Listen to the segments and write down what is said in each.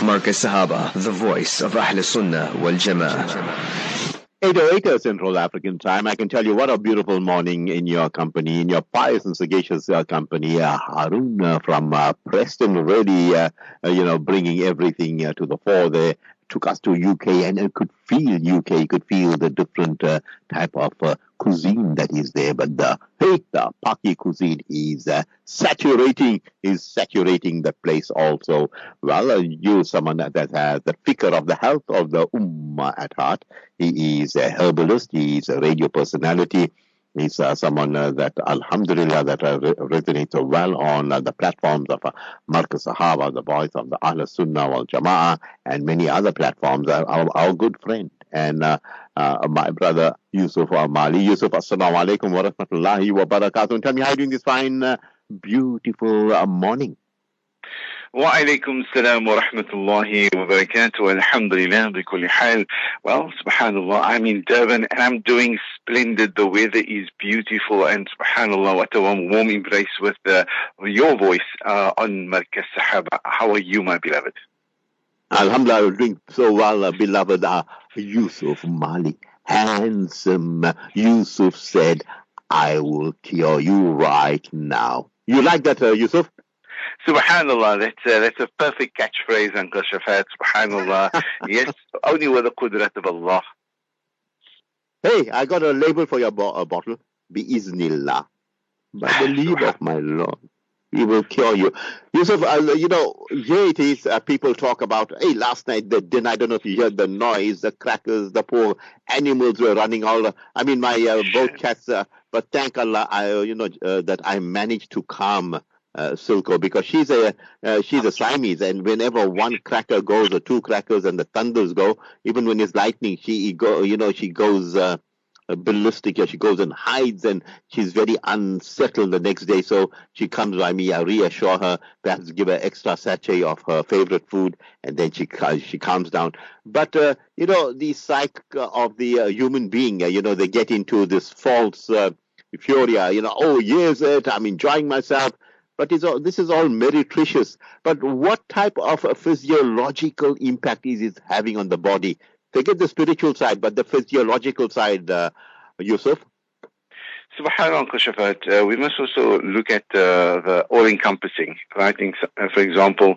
Marcus Sahaba, the voice of Ahl Sunnah wal Jama'ah. 8:08 Central African time. I can tell you what a beautiful morning in your company, in your pious and sagacious company. Harun from Preston, really, bringing everything to the fore there. Took us to UK and could feel UK, could feel the different type of cuisine that is there. But the Paki cuisine is saturating the place also. Well, you're someone that has the fikr of the health of the ummah at heart. He is a herbalist, he is a radio personality. He's someone that, alhamdulillah, that resonates well on the platforms of Marcus Sahaba, the voice of the Ahl Sunnah wal Jama'ah, and many other platforms. Our good friend and my brother Yusuf Mali. Yusuf, assalamu alaikum wa rahmatullahi wa barakatuh. Tell me, how are you doing this fine, beautiful morning? Wa alaikum salam wa rahmatullahi wa barakatuh. Alhamdulillah bi kulli hal. Well, subhanallah, I'm in Durban and I'm doing splendid. The weather is beautiful and subhanallah, what a warm embrace with your voice on Marcus Sahaba. How are you, my beloved? Alhamdulillah, you're doing so well, beloved Yusuf Mali. Handsome Yusuf said, I will cure you right now. You like that, Yusuf? Subhanallah, that's a perfect catchphrase, Uncle Shafat. Subhanallah. Yes, only with the qudrat of Allah. Hey, I got a label for your bottle. Bi-iznillah. By the leave of my Lord, He will cure you. Yusuf, here it is. People talk about, hey, last night the dinner, I don't know if you heard the noise, the crackers, the poor animals were running all. My both cats, but thank Allah, that I managed to calm Silko, because she's a Siamese, and whenever one cracker goes or two crackers and the thunders go, even when it's lightning, she goes ballistic. She goes and hides, and she's very unsettled the next day. So she comes by me, I reassure her, perhaps give her extra sachet of her favorite food, and then she calms down. But the psyche of the human being, they get into this false euphoria. Oh yes, I'm enjoying myself. But this is all meretricious. But what type of physiological impact is it having on the body? Forget the spiritual side, but the physiological side, Yusuf? Subhanallah, Uncle Shafat, we must also look at the all-encompassing, right? For example,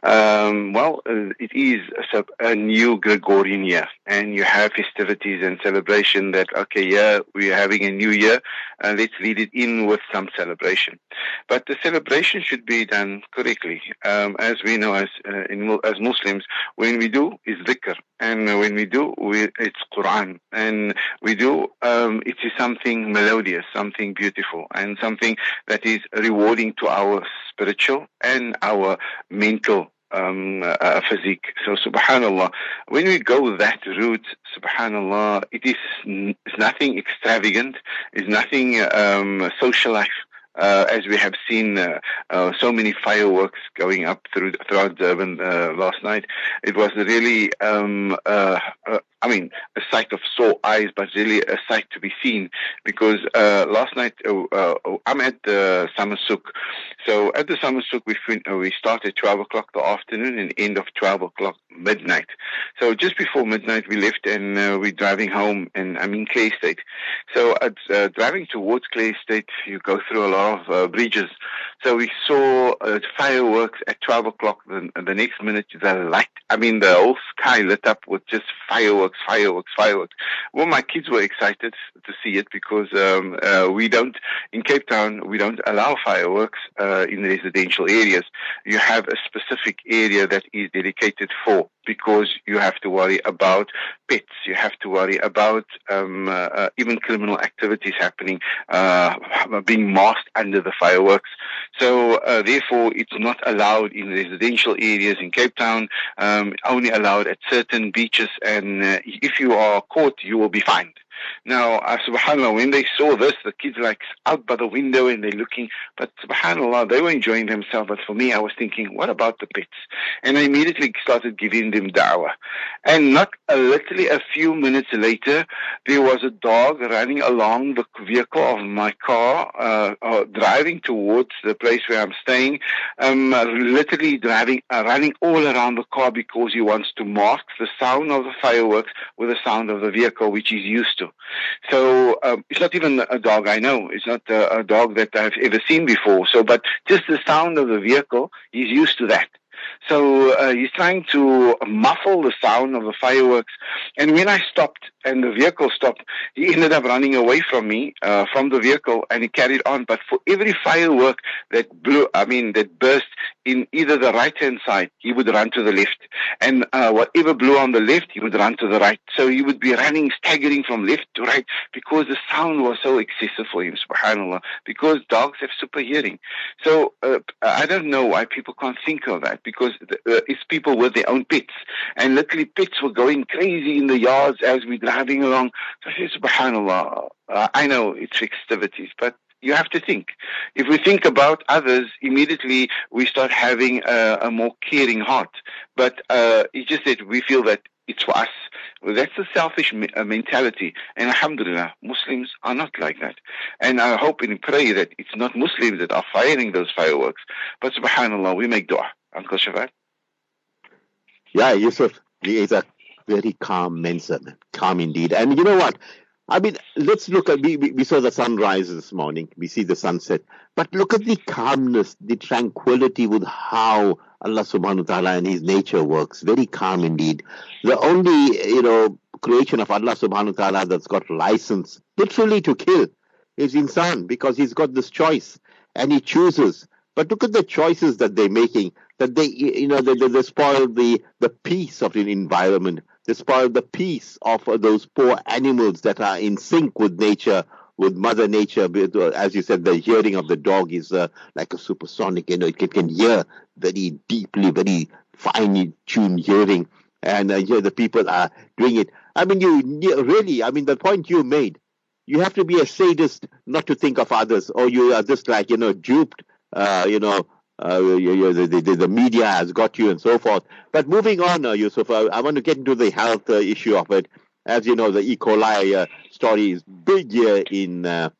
it is a new Gregorian year, and you have festivities and celebration that, we're having a new year, and let's lead it in with some celebration. But the celebration should be done correctly. As we know, as Muslims, when we do, is dhikr, and when we do, it's Quran, and we do, it is something melodious, something beautiful, and something that is rewarding to our spiritual and our mental physique. So subhanallah, when we go that route, subhanallah, it's nothing extravagant, it's nothing social life. As we have seen so many fireworks going up throughout Durban last night, it was really a sight of sore eyes, but really a sight to be seen, because last night I'm at the Summer Souk. So at the Summer Souk, we start at 12 o'clock the afternoon and end of 12 o'clock midnight. So just before midnight we left, and we're driving home, and I'm in Clay State. So driving towards Clay State, you go through a lot of bridges. So we saw fireworks at 12 o'clock. The next minute, the whole sky lit up with just fireworks. Well, my kids were excited to see it, because in Cape Town, we don't allow fireworks in residential areas. You have a specific area that is dedicated for, because you have to worry about pets, you have to worry about even criminal activities happening, being masked under the fireworks. So therefore, it's not allowed in residential areas in Cape Town, only allowed at certain beaches, and if you are caught, you will be fined. Now, subhanAllah, when they saw this, the kids like out by the window and they're looking, but subhanAllah, they were enjoying themselves. But for me, I was thinking, what about the pets? And I immediately started giving them da'wah. And not literally a few minutes later, there was a dog running along the vehicle of my car, driving towards the place where I'm staying, literally driving, running all around the car because he wants to mask the sound of the fireworks with the sound of the vehicle, which he's used to. So it's not even a dog I know. It's not a dog that I've ever seen before. So, but just the sound of the vehicle, he's used to that. So he's trying to muffle the sound of the fireworks. And when I stopped and the vehicle stopped, he ended up running away from me, from the vehicle, and he carried on. But for every firework that that burst in either the right-hand side, he would run to the left. And whatever blew on the left, he would run to the right. So he would be running, staggering from left to right, because the sound was so excessive for him, subhanAllah, because dogs have super hearing. So I don't know why people can't think of that, because it's people with their own pets. And literally pets were going crazy in the yards as we're driving along. So I say, subhanAllah, I know it's festivities, but you have to think. If we think about others, immediately we start having a more caring heart. But it's just that we feel that it's for us. Well, that's the selfish mentality. And alhamdulillah, Muslims are not like that. And I hope and pray that it's not Muslims that are firing those fireworks. But subhanAllah, we make dua. Uncle Shafat? Yeah, Yusuf, he is a very calm Mensa, man. Calm indeed. And you know what? I mean, let's look at, we saw the sunrise this morning. We see the sunset. But look at the calmness, the tranquility with how Allah subhanahu wa ta'ala and His nature works. Very calm indeed. The only, creation of Allah subhanahu wa ta'ala that's got license, literally to kill, is insan, because he's got this choice and he chooses. But look at the choices that they're making, that they spoil the peace of the environment. They spoil the peace of those poor animals that are in sync with nature, with Mother Nature. As you said, the hearing of the dog is like a supersonic. It can hear very deeply, very finely tuned hearing. And the people are doing it. I mean, the point you made, you have to be a sadist not to think of others, or you are just like, duped. The media has got you and so forth. But moving on, Yusuf, I want to get into the health issue of it. As you know, the E. coli story is big here in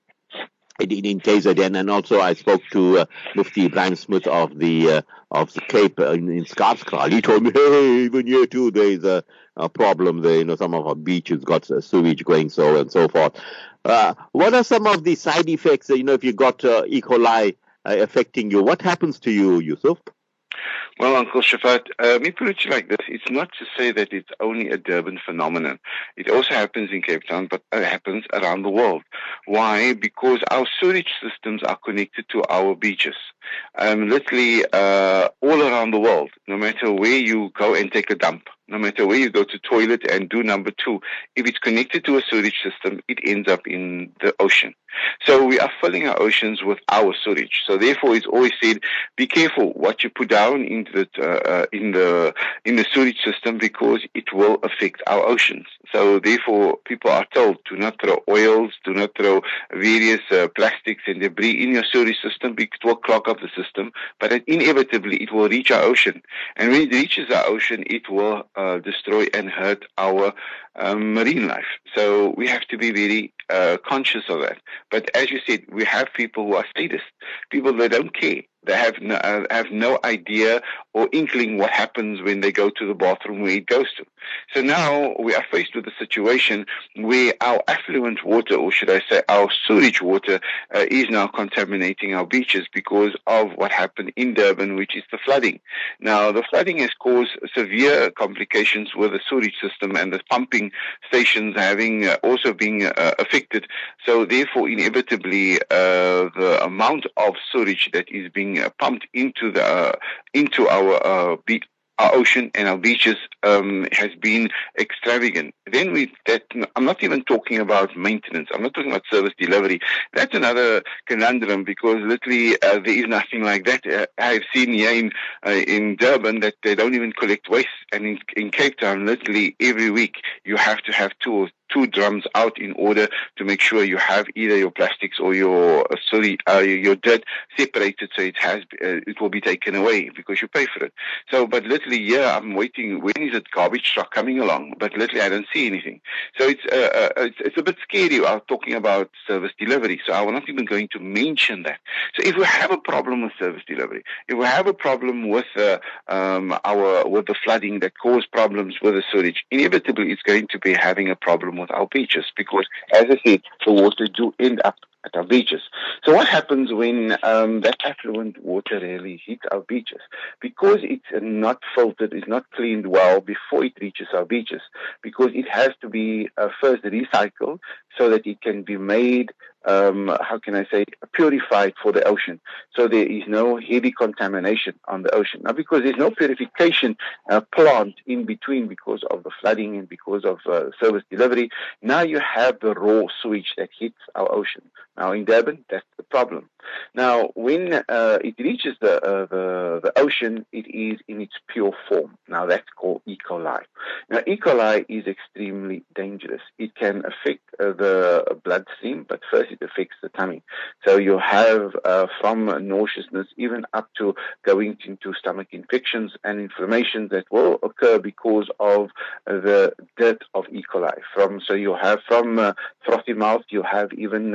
KZN, and also I spoke to Mufti Ibrahim Smith of the Cape in Skarskral. He told me, hey, even here too, there is a problem there. Some of our beaches got sewage going, so and so forth. What are some of the side effects? If you got E. coli affecting you, what happens to you, Yusuf? Well, Uncle Shafat, let me put it like this. It's not to say that it's only a Durban phenomenon. It also happens in Cape Town, but it happens around the world. Why? Because our sewage systems are connected to our beaches. Literally all around the world, no matter where you go and take a dump, no matter where you go to toilet and do number two, if it's connected to a sewage system, it ends up in the ocean. So we are filling our oceans with our sewage. So therefore, it's always said, be careful what you put down into in the sewage system, because it will affect our oceans. So therefore, people are told to not throw oils, do not throw various plastics and debris in your sewage system, because it will clog up the system. But inevitably, it will reach our ocean, and when it reaches our ocean, it will destroy and hurt our marine life. So we have to be very conscious of that. But as you said, we have people who are sadists, people that don't care. They have no idea or inkling what happens when they go to the bathroom where it goes to. So now we are faced with a situation where our affluent water, or should I say our sewage water, is now contaminating our beaches because of what happened in Durban, which is the flooding. Now, the flooding has caused severe complications with the sewage system and the pumping stations having also being affected. So therefore, inevitably, the amount of sewage that is being pumped into our ocean and our beaches has been extravagant. Then I'm not even talking about maintenance. I'm not talking about service delivery. That's another conundrum, because literally there is nothing like that. I've seen here in Durban that they don't even collect waste, and in Cape Town, literally every week you have to have 2 or 2 drums out in order to make sure you have either your plastics or your dirt separated, so it will be taken away because you pay for it. So, but literally, yeah, I'm waiting. When is it garbage truck coming along? But literally, I don't see anything. So it's a bit scary. I'm talking about service delivery. So I'm not even going to mention that. So if we have a problem with service delivery, if we have a problem with the flooding that caused problems with the sewage, inevitably it's going to be having a problem with our beaches, because, as I said, the water do end up at our beaches. So what happens when that affluent water really hits our beaches? Because it's not filtered, it's not cleaned well before it reaches our beaches, because it has to be first recycled so that it can be made, purified for the ocean. So there is no heavy contamination on the ocean. Now, because there's no purification plant in between because of the flooding and because of service delivery, now you have the raw sewage that hits our ocean. Now, in Durban, that's the problem. Now, when it reaches the ocean, it is in its pure form. Now, that's called E. coli. Now, E. coli is extremely dangerous. It can affect the bloodstream, but first it affects the tummy. So you have from nauseousness even up to going into stomach infections and inflammation that will occur because of the dirt of E. coli. So you have from frothy mouth, you have even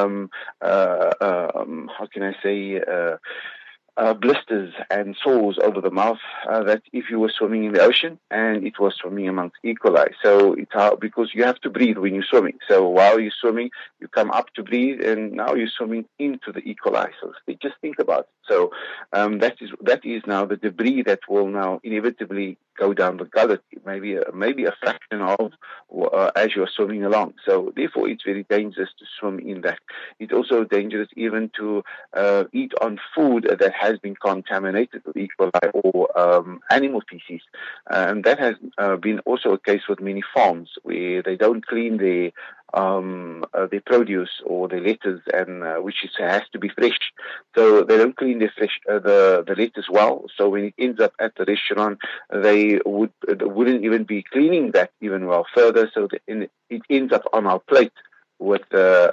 blisters and sores over the mouth that if you were swimming in the ocean and it was swimming amongst E. coli. So it's hard because you have to breathe when you're swimming. So while you're swimming, you come up to breathe, and now you're swimming into the E. coli. So just think about it. So that is now the debris that will now inevitably go down the gullet, maybe a fraction of as you're swimming along. So therefore, it's very dangerous to swim in that. It's also dangerous even to eat on food that has been contaminated with E. coli or animal feces. And that has been also a case with many farms where they don't clean their produce or their lettuce, and which has to be fresh. So they don't clean the lettuce well. So when it ends up at the restaurant, they wouldn't even be cleaning that even well further. So it ends up on our plate with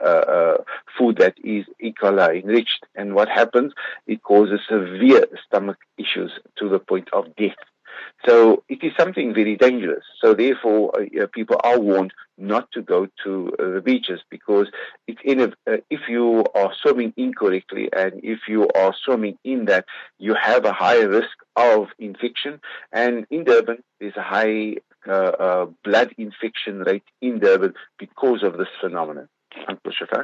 food that is E. coli enriched. And what happens? It causes severe stomach issues to the point of death. So it is something very dangerous. So therefore, people are warned not to go to the beaches, because if you are swimming incorrectly and if you are swimming in that, you have a higher risk of infection. And in Durban, there's a high blood infection rate in Durban because of this phenomenon. Uncle Shafar?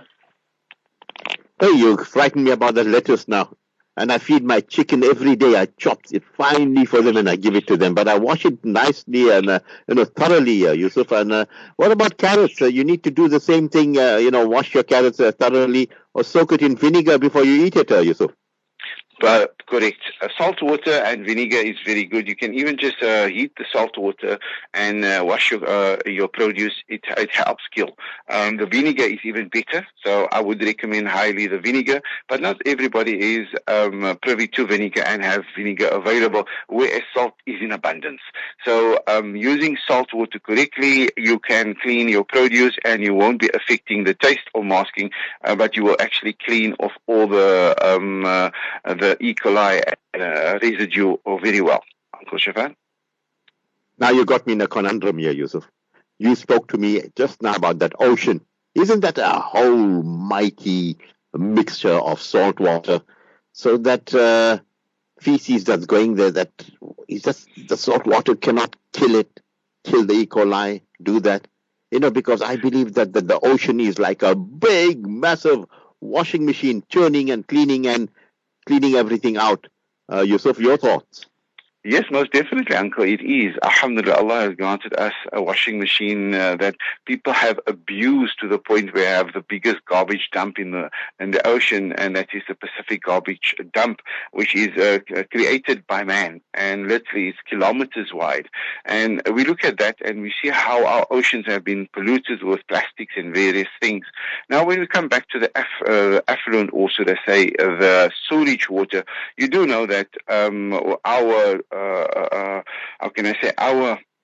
Hey, you frightened me about the lettuce now. And I feed my chicken every day. I chop it finely for them and I give it to them. But I wash it nicely and thoroughly, Yusuf. And what about carrots? You need to do the same thing. Wash your carrots thoroughly, or soak it in vinegar before you eat it, Yusuf. Correct. Salt water and vinegar is very good. You can even just heat the salt water and wash your produce. It helps kill. The vinegar is even better, so I would recommend highly the vinegar. But not everybody is privy to vinegar and have vinegar available, whereas salt is in abundance. So using salt water correctly, you can clean your produce and you won't be affecting the taste or masking, but you will actually clean off all the E. coli residue very well. Uncle Shafan? Now you got me in a conundrum here, Yusuf. You spoke to me just now about that ocean. Isn't that a whole mighty mixture of salt water? So that feces that's going there, that is just the salt water cannot kill the E. coli, do that. Because I believe that the ocean is like a big, massive washing machine, churning and cleaning everything out. Yusuf, your thoughts? Yes, most definitely, Uncle. It is. Alhamdulillah, Allah has granted us a washing machine that people have abused to the point where we have the biggest garbage dump in the ocean, and that is the Pacific garbage dump, which is created by man, and literally it's kilometers wide. And we look at that and we see how our oceans have been polluted with plastics and various things. Now, when we come back to the affluent, also they say the sewage water, you do know that our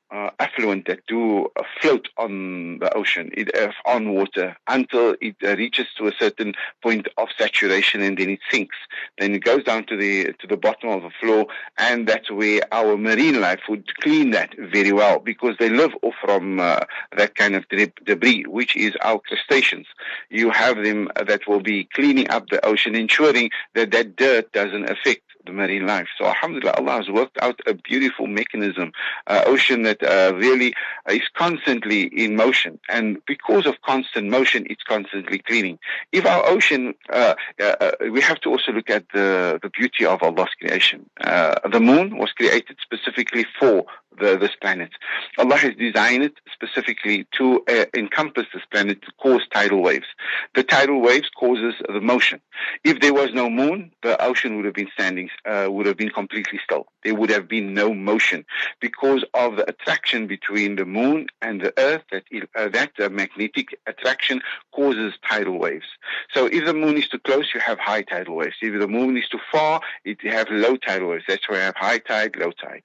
effluent that do float on the ocean, on water, until it reaches to a certain point of saturation, and then it sinks. Then it goes down to the bottom of the floor, and that's where our marine life would clean that very well, because they live off from that kind of debris, which is our crustaceans. You have them that will be cleaning up the ocean, ensuring that that dirt doesn't affect the marine life. So alhamdulillah, Allah has worked out a beautiful mechanism, ocean that really is constantly in motion, and because of constant motion, it's constantly cleaning. If our ocean, we have to also look at the beauty of Allah's creation. The moon was created specifically for this planet. Allah has designed it specifically to encompass this planet, to cause tidal waves. The tidal waves causes the motion. If there was no moon, the ocean would have been standing, would have been completely still. There would have been no motion because of the attraction between the moon and the earth. That magnetic attraction causes tidal waves. So if the moon is too close, you have high tidal waves. If the moon is too far, you have low tidal waves. That's why you have high tide, low tide.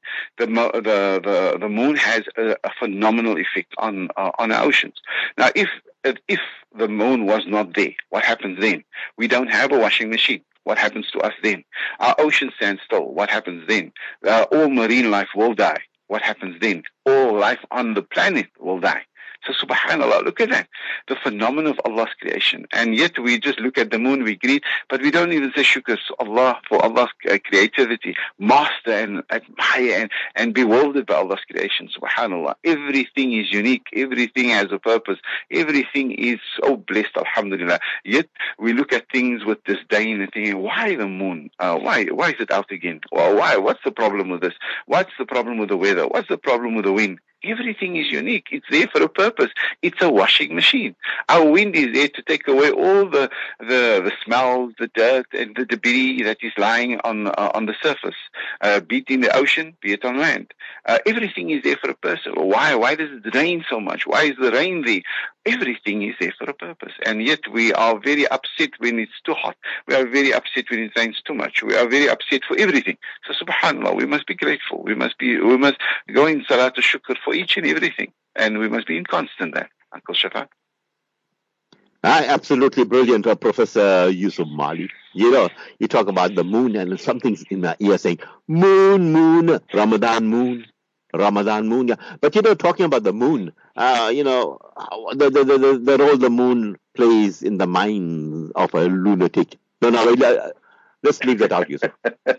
The moon has a phenomenal effect on our oceans. Now, if the moon was not there, what happens then? We don't have a washing machine. What happens to us then? Our ocean stands still. What happens then? All marine life will die. What happens then? All life on the planet will die. So subhanAllah, look at that. The phenomenon of Allah's creation. And yet we just look at the moon, we greet, but we don't even say shukr to Allah for Allah's creativity. Master and admire and bewildered by Allah's creation. SubhanAllah. Everything is unique. Everything has a purpose. Everything is so blessed, alhamdulillah. Yet we look at things with disdain and thinking, why the moon? Why is it out again? Well, why? What's the problem with this? What's the problem with the weather? What's the problem with the wind? Everything is unique. It's there for a purpose. It's a washing machine. Our wind is there to take away all the smells, the dirt, and the debris that is lying on the surface, be it in the ocean, be it on land. Everything is there for a purpose. Why does it rain so much? Why is the rain there? Everything is there for a purpose. And yet we are very upset when it's too hot. We are very upset when it rains too much. We are very upset for everything. So subhanAllah, we must be grateful. We must go in salat al-shukr for each and everything. And we must be in constant there. Uncle Shafaq? Absolutely brilliant, Professor Yusuf Mali. You know, you talk about the moon and something's in my ear saying, moon, moon, Ramadan moon. Yeah. But you know, talking about the moon, you know, the role the moon plays in the mind of a lunatic. No, let's leave that out, Yusuf.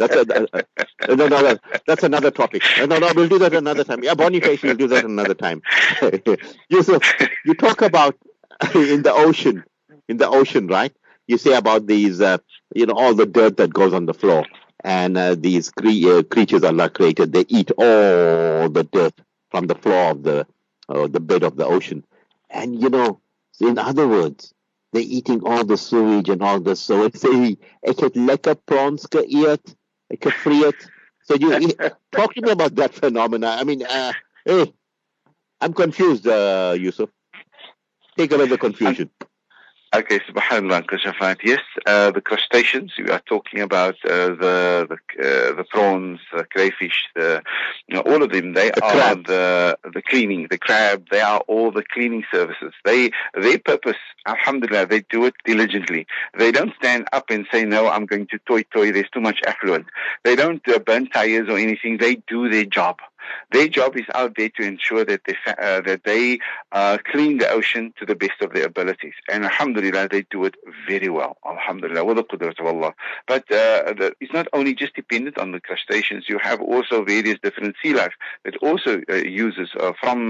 That's another topic. No, we'll do that another time. Yeah, Boniface, we'll do that another time. Yusuf, you talk about in the ocean, right? You say about these, you know, all the dirt that goes on the floor. And these creatures Allah created, they eat all the dirt from the floor of the bed of the ocean. And, you know, in other words, they're eating all the sewage and all the sewage. Say, ek het lekker prawns geëet, ek het friet. So you talk to me about that phenomena. I mean, hey, I'm confused, Yusuf. Take away the confusion. Okay, subhanAllah, Uncle Shafat. Yes, the crustaceans, we are talking about the prawns, the crayfish, all of them, they are the cleaning, the crab, they are all the cleaning services. Their purpose, alhamdulillah, they do it diligently. They don't stand up and say, no, I'm going to toy, there's too much effluent. They don't burn tires or anything, they do their job. Their job is out there to ensure that they clean the ocean to the best of their abilities. And alhamdulillah, they do it very well. Alhamdulillah, with the qudrat of Allah. But it's not only just dependent on the crustaceans. You have also various different sea life that also uses from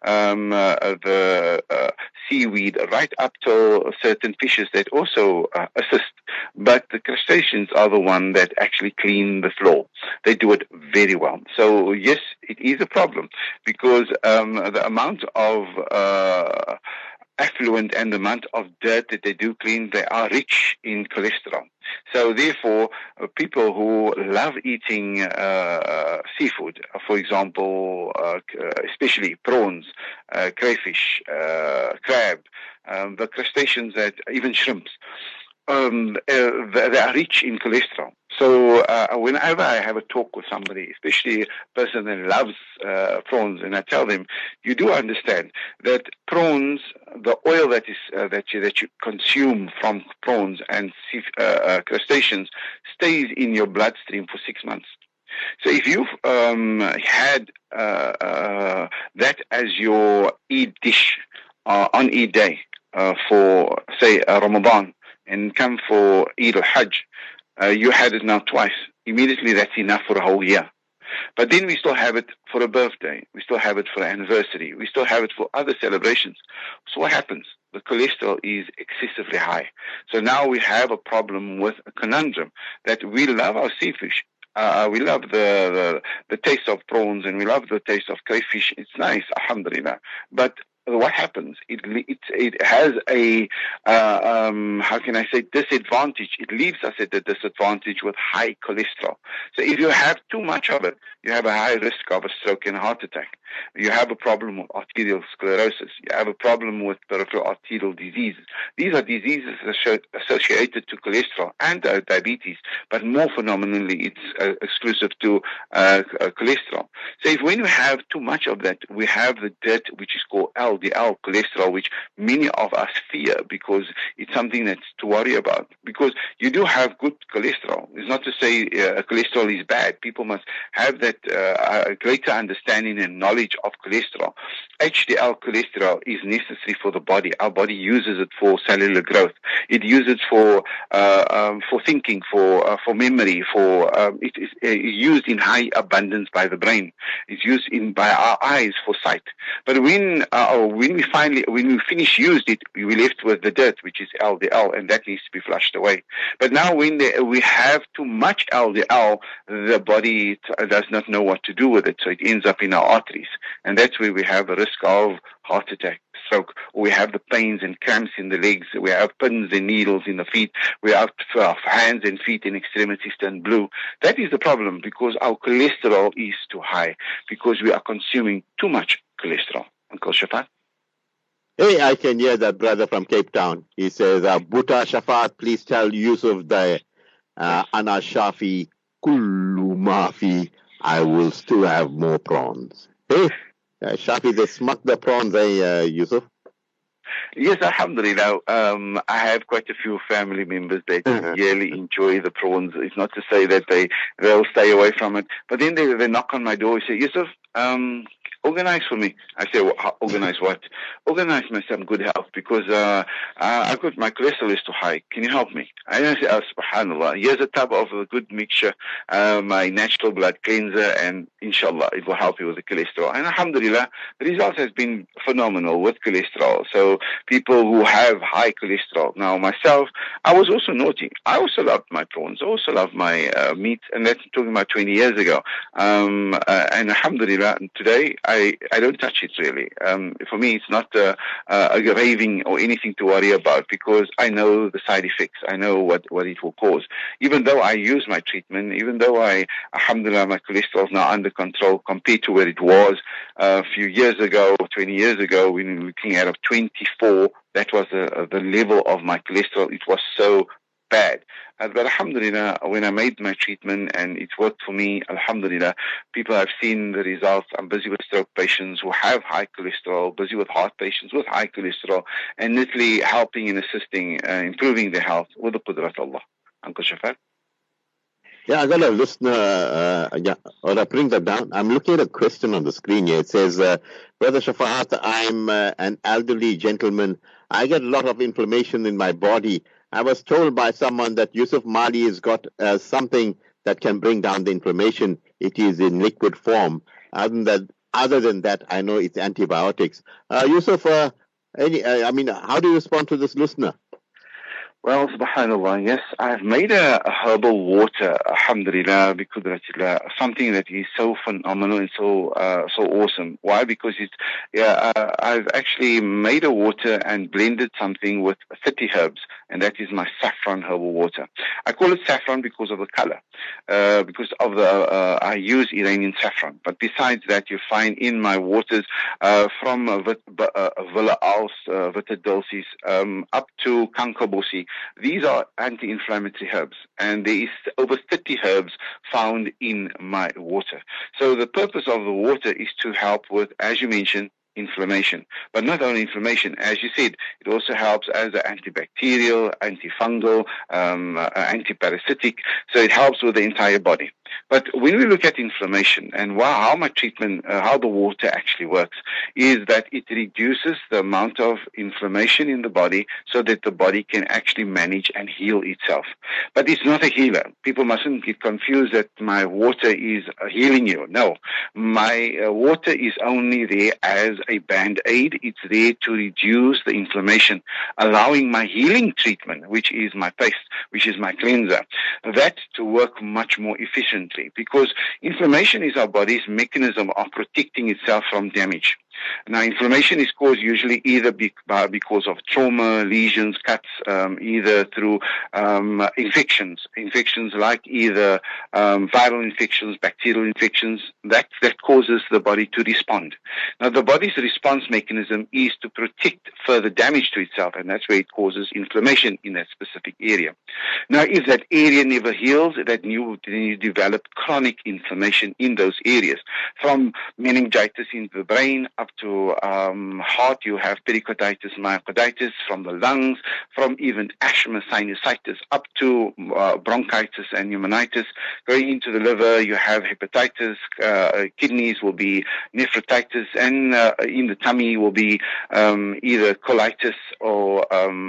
the seaweed right up to certain fishes that also assist. But the crustaceans are the one that actually clean the floor. They do it very well. So yes, it is a problem because the amount of effluent and the amount of dirt that they do clean, they are rich in cholesterol. So therefore, people who love eating seafood, for example, especially prawns, crayfish, crab, the crustaceans, that even shrimps, they are rich in cholesterol. So whenever I have a talk with somebody, especially a person that loves prawns, and I tell them, you do understand that prawns, the oil that is that you consume from prawns and crustaceans, stays in your bloodstream for 6 months. So if you've had that as your Eid dish on Eid day for, say, Ramadan, and come for Eid al-Hajj, you had it now twice. Immediately, that's enough for a whole year. But then we still have it for a birthday. We still have it for an anniversary. We still have it for other celebrations. So what happens? The cholesterol is excessively high. So now we have a problem with a conundrum that we love our seafish. We love the taste of prawns, and we love the taste of crayfish. It's nice, alhamdulillah. But what happens? It has a how can I say, disadvantage. It leaves us at a disadvantage with high cholesterol. So if you have too much of it, you have a high risk of a stroke and a heart attack. You have a problem with arterial sclerosis. You have a problem with peripheral arterial diseases. These are diseases associated to cholesterol and diabetes, but more phenomenally, it's exclusive to cholesterol. So when you have too much of that, we have the dirt, which is called LDL cholesterol, which many of us fear because it's something that's to worry about. Because you do have good cholesterol. It's not to say cholesterol is bad. People must have that greater understanding and knowledge of cholesterol. HDL cholesterol is necessary for the body. Our body uses it for cellular growth. It uses it for thinking, for memory. It is used in high abundance by the brain. It's used by our eyes for sight. But when we finish used it, we're left with the dirt, which is LDL, and that needs to be flushed away. But now when we have too much LDL, the body does not know what to do with it, so it ends up in our arteries. And that's where we have a risk of heart attack, stroke. We have the pains and cramps in the legs. We have pins and needles in the feet. We have hands and feet and extremities turn blue. That is the problem, because our cholesterol is too high, because we are consuming too much cholesterol. Uncle Shafat? Hey, I can hear that brother from Cape Town. He says, Buta Shafat, please tell Yusuf the Ana Shafi Kullu Mafi, I will still have more prawns. Hey, Shafi, they smuck the prawns, Yusuf? Yes, alhamdulillah. I have quite a few family members that really enjoy the prawns. It's not to say that they'll stay away from it, but then they knock on my door and say, Yusuf, organize for me. I say, well, organize what? Organize me some good health, because I've got my cholesterol is too high. Can you help me? And I say, subhanallah, here's a tub of a good mixture, my natural blood cleanser, and inshallah, it will help you with the cholesterol. And alhamdulillah, the result has been phenomenal with cholesterol. So people who have high cholesterol. Now myself, I was also naughty. I also loved my prawns. I also loved my meat, and that's talking about 20 years ago. And alhamdulillah, today, I don't touch it really. For me, it's not a raving or anything to worry about, because I know the side effects. I know what it will cause. Even though I use my treatment, even though alhamdulillah, my cholesterol is now under control compared to where it was a few years ago, 20 years ago, when we were looking at 24, that was the level of my cholesterol. It was so bad. But alhamdulillah, when I made my treatment and it worked for me, alhamdulillah, people have seen the results. I'm busy with stroke patients who have high cholesterol, busy with heart patients with high cholesterol, and literally helping and assisting, improving their health with the qudrat of Allah. Uncle Shafat? Yeah, I got a listener, I'll bring that down. I'm looking at a question on the screen here. It says, Brother Shafat, I'm an elderly gentleman. I get a lot of inflammation in my body. I was told by someone that Yusuf Mali has got something that can bring down the inflammation. It is in liquid form. Other than that, I know it's antibiotics. Yusuf, how do you respond to this listener? Well, subhanallah, yes, I've made a herbal water, alhamdulillah, biqudratillah, something that is so phenomenal and so awesome. Why? Because I've actually made a water and blended something with 30 herbs, and that is my saffron herbal water. I call it saffron because of the color, because of I use Iranian saffron. But besides that, you find in my waters from Villa Als, Vita Dulcis, up to Kankabosi. These are anti-inflammatory herbs, and there is over 30 herbs found in my water. So the purpose of the water is to help with, as you mentioned, inflammation. But not only inflammation, as you said, it also helps as an antibacterial, antifungal, antiparasitic. So it helps with the entire body. But when we look at inflammation and how my treatment, how the water actually works, is that it reduces the amount of inflammation in the body so that the body can actually manage and heal itself. But it's not a healer. People mustn't get confused that my water is healing you. No, my water is only there as a band-aid. It's there to reduce the inflammation, allowing my healing treatment, which is my paste, which is my cleanser, that to work much more efficiently, because inflammation is our body's mechanism of protecting itself from damage. Now, inflammation is caused usually either because of trauma, lesions, cuts, either through infections like either viral infections, bacterial infections, that causes the body to respond. Now, the body's response mechanism is to protect further damage to itself, and that's where it causes inflammation in that specific area. Now, if that area never heals, then you develop chronic inflammation in those areas, from meningitis into the brain up to heart. You have pericarditis, myocarditis, from the lungs, from even asthma, sinusitis, up to bronchitis and pneumonitis. Going into the liver, you have hepatitis, kidneys will be nephritis, and in the tummy will be either colitis or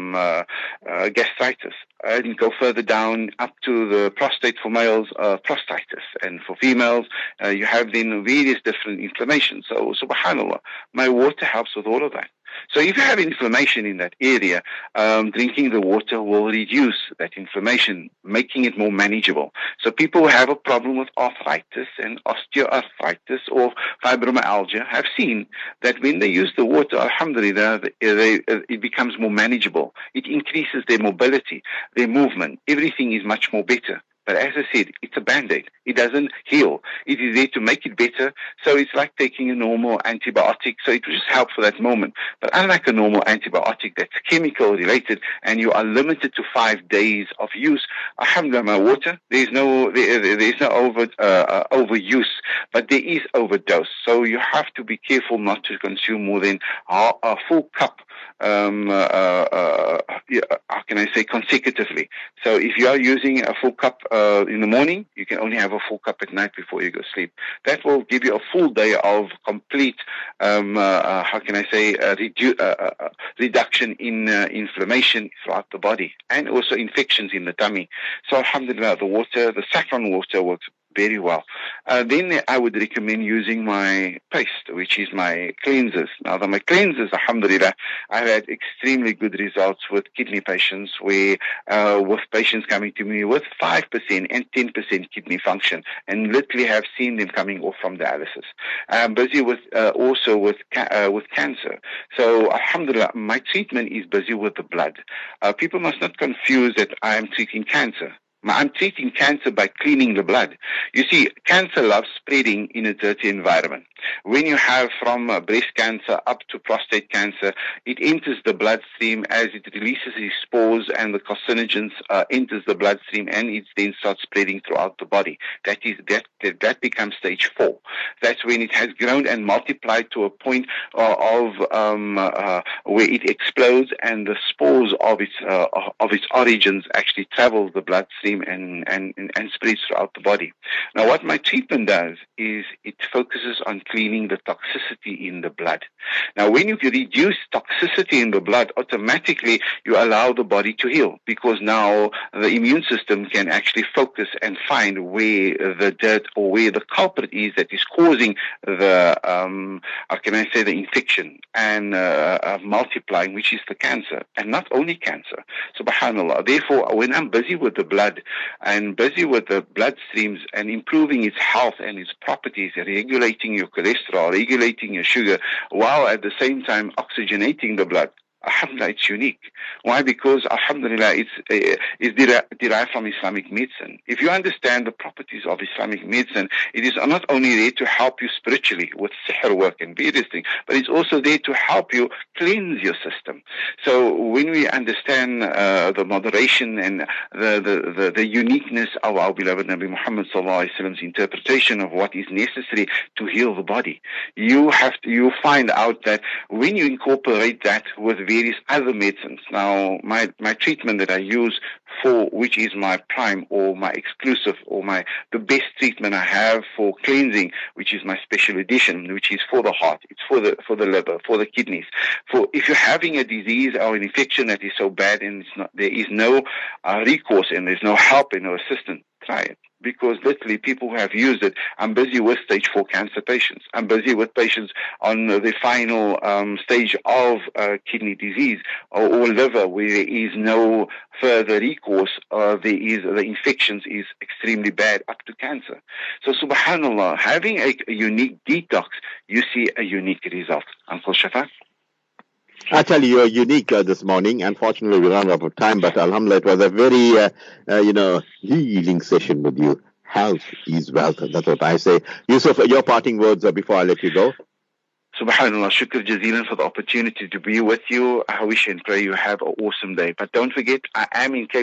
gastritis. And go further down up to the prostate for males, prostatitis, and for females, you have then various different inflammations. So, subhanAllah, my water helps with all of that. So if you have inflammation in that area, drinking the water will reduce that inflammation, making it more manageable. So people who have a problem with arthritis and osteoarthritis or fibromyalgia have seen that when they use the water, alhamdulillah, it becomes more manageable. It increases their mobility, their movement. Everything is much more better. But as I said, it's a Band-Aid. It doesn't heal. It is there to make it better. So it's like taking a normal antibiotic. So it will just help for that moment. But unlike a normal antibiotic that's chemical related and you are limited to 5 days of use, alhamdulillah, my water, there's no overuse, but there is overdose. So you have to be careful not to consume more than a full cup. How can I say, consecutively. So if you are using a full cup in the morning, you can only have a full cup at night before you go to sleep. That will give you a full day of complete, reduction in inflammation throughout the body and also infections in the tummy. So alhamdulillah, the saffron water works very well. Then I would recommend using my paste, which is my cleansers. Now, my cleansers, alhamdulillah, I've had extremely good results with kidney patients with patients coming to me with 5% and 10% kidney function, and literally have seen them coming off from dialysis. I'm busy with cancer. So, alhamdulillah, my treatment is busy with the blood. People must not confuse that I am treating cancer. I'm treating cancer by cleaning the blood. You see, cancer loves spreading in a dirty environment. When you have from breast cancer up to prostate cancer, it enters the bloodstream as it releases its spores, and the carcinogens enters the bloodstream, and it then starts spreading throughout the body. That becomes stage 4. That's when it has grown and multiplied to a point of where it explodes, and the spores of its origins actually travel the bloodstream and spreads throughout the body. Now, what my treatment does is it focuses on cleaning the toxicity in the blood. Now, when you reduce toxicity in the blood, automatically you allow the body to heal, because now the immune system can actually focus and find where the dirt or where the culprit is that is causing the, the infection and multiplying, which is the cancer, and not only cancer. Subhanallah. Therefore, when I'm busy with the blood and busy with the blood streams and improving its health and its properties, regulating your cholesterol, regulating your sugar, while at the same time oxygenating the blood, Alhamdulillah, it's unique. Why? Because Alhamdulillah, it's derived from Islamic medicine. If you understand the properties of Islamic medicine, it is not only there to help you spiritually with sihr work and various things, but it's also there to help you cleanse your system. So when we understand the moderation and the uniqueness of our beloved Nabi Muhammad sallallahu alaihi wasallam's interpretation of what is necessary to heal the body, you find out that when you incorporate that with various other medicines. Now, my treatment that I use which is my prime or my exclusive or the best treatment I have for cleansing, which is my special edition, which is for the heart, it's for the liver, for the kidneys. For if you're having a disease or an infection that is so bad and there is no recourse and there's no help and no assistance, try it. Because literally people who have used it, I'm busy with stage 4 cancer patients. I'm busy with patients on the final stage of kidney disease or liver where there is no further recourse. The infections is extremely bad up to cancer. So subhanallah, having a unique detox, you see a unique result. Uncle Shafaq? I tell you, you're unique this morning. Unfortunately, we ran out of time, but alhamdulillah, it was a very, healing session with you. Health is wealth. That's what I say. Yusuf, your parting words before I let you go. Subhanallah, shukr jazeelan for the opportunity to be with you. I wish and pray you have an awesome day. But don't forget, I am in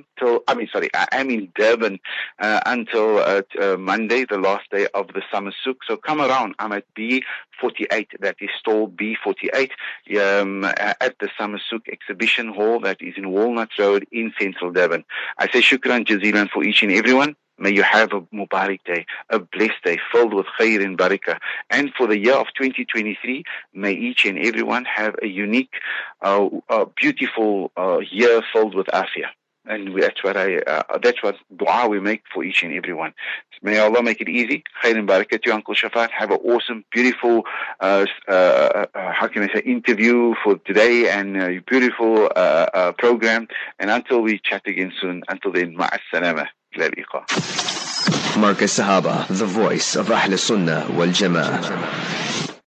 I am in Durban until Monday, the last day of the summer souk. So come around. I'm at B48, that is stall B48, at the summer souk exhibition hall that is in Walnut Road in central Durban. I say shukran jazeelan for each and everyone. May you have a Mubarak day, a blessed day filled with khair and barakah. And for the year of 2023, may each and everyone have a unique, beautiful year filled with afiyah. And that's what dua we make for each and everyone. May Allah make it easy. Khair and barakah to you, Uncle Shafat. Have an awesome, beautiful, interview for today and a beautiful program. And until we chat again soon, until then, ma'as salama. Marcus Sahaba, the voice of Ahl Sunnah wal Jama'ah.